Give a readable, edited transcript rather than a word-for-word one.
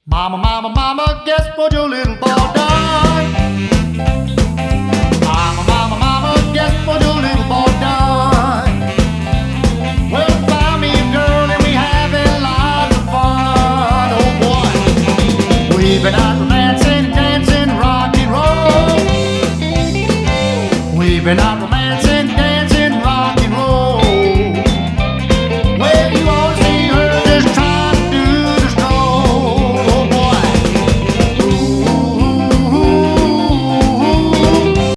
Mama, mama, mama, guess what your little boy done? Mama, mama, mama, guess what your little boy done? Well, found me a girl and we having lots of fun. Oh boy, we've been out dancing, dancing, rock and roll. We've been out